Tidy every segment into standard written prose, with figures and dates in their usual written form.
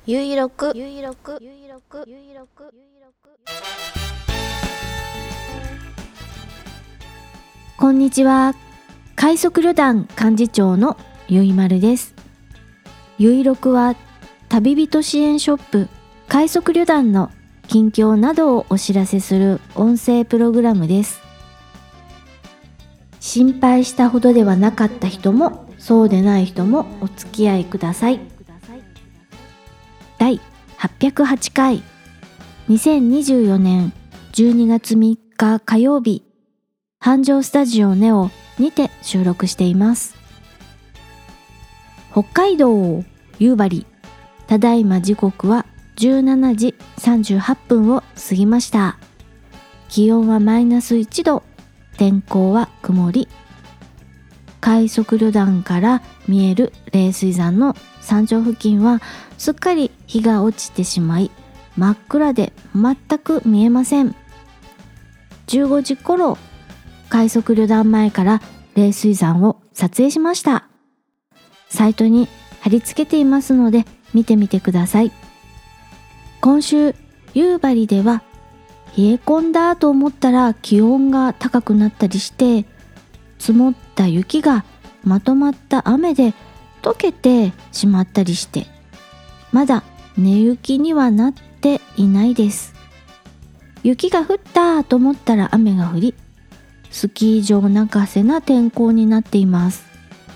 ゆいろくこんにちは。快速旅団幹事長のゆいまるです。ゆいろくは旅人支援ショップ快速旅団の近況などをお知らせする音声プログラムです。心配したほどではなかった人もそうでない人もお付き合いください。第808回2024年12月3日火曜日、繁盛スタジオネオにて収録しています。北海道夕張、ただいま時刻は17時38分を過ぎました。気温はマイナス1度、天候は曇り。快速旅団から見える冷水山の山頂付近はすっかり日が落ちてしまい、真っ暗で全く見えません。15時頃、快速旅団前から冷水山を撮影しました。サイトに貼り付けていますので見てみてください。今週夕張では冷え込んだと思ったら気温が高くなったりして、積もった雪がまとまった雨で溶けてしまったりして、まだ根雪にはなっていないです。雪が降ったと思ったら雨が降り、スキー場泣かせな天候になっています。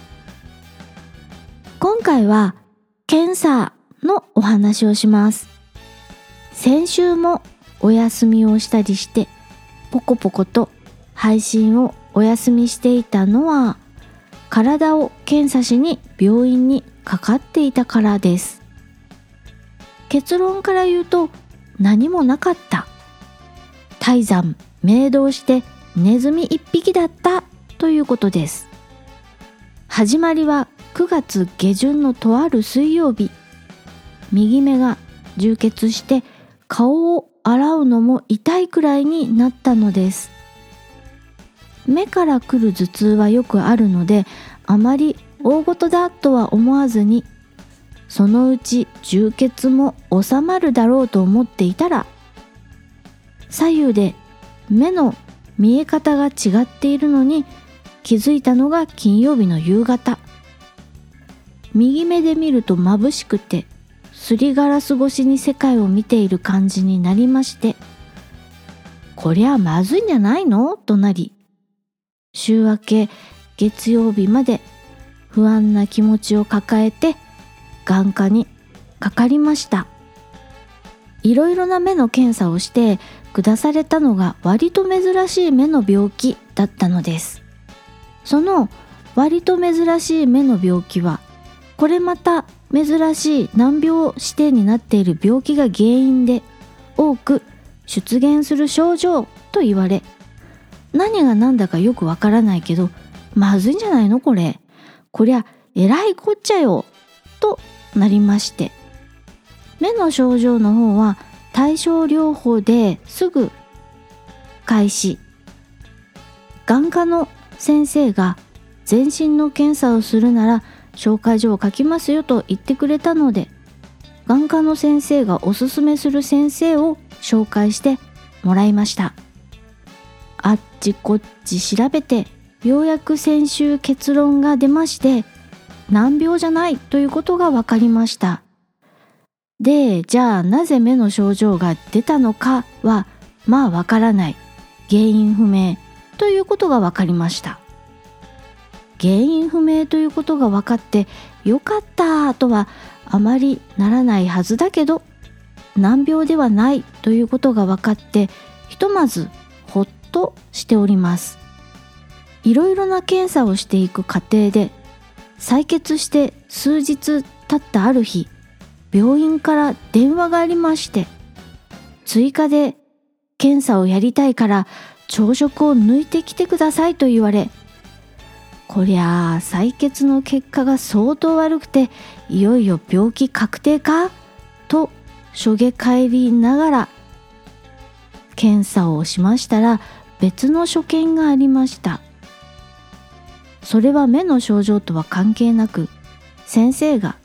今回は検査のお話をします。先週もお休みをしたりして、ポコポコと配信をお休みしていたのは、体を検査しに病院にかかっていたからです。結論から言うと何もなかった。泰山明動してネズミ1匹だったということです。始まりは9月下旬のとある水曜日、右目が充血して顔を洗うのも痛いくらいになったのです。目から来る頭痛はよくあるので、あまり大事だとは思わずに、そのうち充血も収まるだろうと思っていたら、左右で目の見え方が違っているのに気づいたのが金曜日の夕方。右目で見ると眩しくて、すりガラス越しに世界を見ている感じになりまして、こりゃまずいんじゃないのとなり、週明け月曜日まで不安な気持ちを抱えて眼科にかかりました。いろいろな目の検査をして下されたのが割と珍しい目の病気だったのです。その割と珍しい目の病気は、これまた珍しい難病指定になっている病気が原因で多く出現する症状と言われ、何が何だかよくわからないけど、まずいんじゃないのこれ。こりゃえらいこっちゃよとなりまして、目の症状の方は対症療法ですぐ開始。眼科の先生が全身の検査をするなら紹介状を書きますよと言ってくれたので、眼科の先生がおすすめする先生を紹介してもらいました。あっちこっち調べて、ようやく先週結論が出まして、難病じゃないということが分かりました。で、じゃあなぜ目の症状が出たのかはまあ分からない、原因不明ということが分かりました。原因不明ということが分かってよかったとはあまりならないはずだけど、難病ではないということが分かって、ひとまずほっとしております。いろいろな検査をしていく過程で、採血して数日経ったある日、病院から電話がありまして、追加で検査をやりたいから朝食を抜いてきてくださいと言われ、こりゃあ採血の結果が相当悪くて、いよいよ病気確定かとしょげ返りながら検査をしましたら、別の所見がありました。それは目の症状とは関係なく、先生が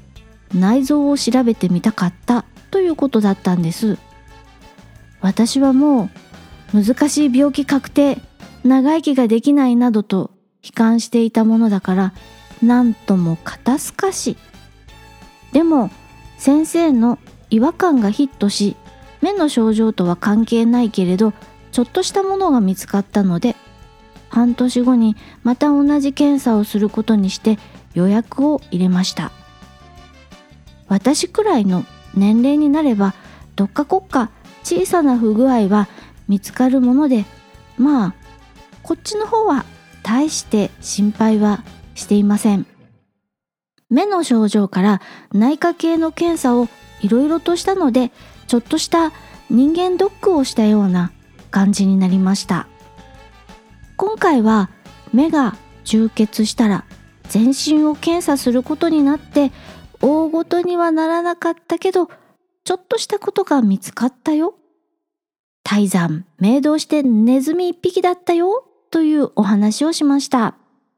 内臓を調べてみたかったということだったんです。私はもう難しい病気確定、長生きができないなどと悲観していたものだから、なんとも肩透かし。でも先生の違和感がヒットし、目の症状とは関係ないけれどちょっとしたものが見つかったので、半年後にまた同じ検査をすることにして予約を入れました。私くらいの年齢になればどっかこっか小さな不具合は見つかるもので、まあこっちの方は大して心配はしていません。目の症状から内科系の検査をいろいろとしたので、ちょっとした人間ドックをしたような感じになりました。今回は目が充血したら全身を検査することになって、大ごとにはならなかったけどちょっとしたことが見つかったよ、泰山明洞してネズミ一匹だったよというお話をしました。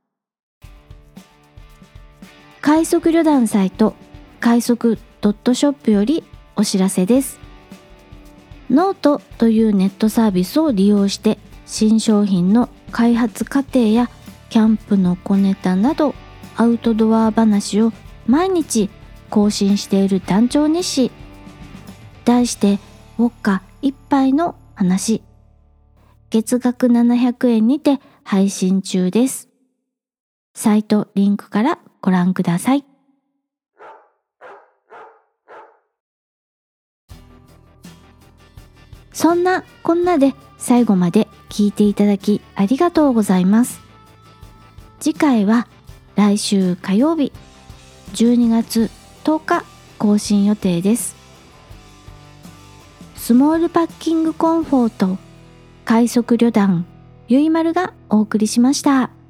快速旅団サイト快速.shop よりお知らせです。ノートというネットサービスを利用して新商品の開発過程やキャンプの小ネタなどアウトドア話を毎日更新している団長日誌、題してウォッカ一杯の話、月額700円にて配信中です。サイトリンクからご覧ください。そんなこんなで最後まで聞いていただきありがとうございます。次回は来週火曜日12月10日更新予定です。スモールパッキングコンフォート快速旅団ゆいまるがお送りしました。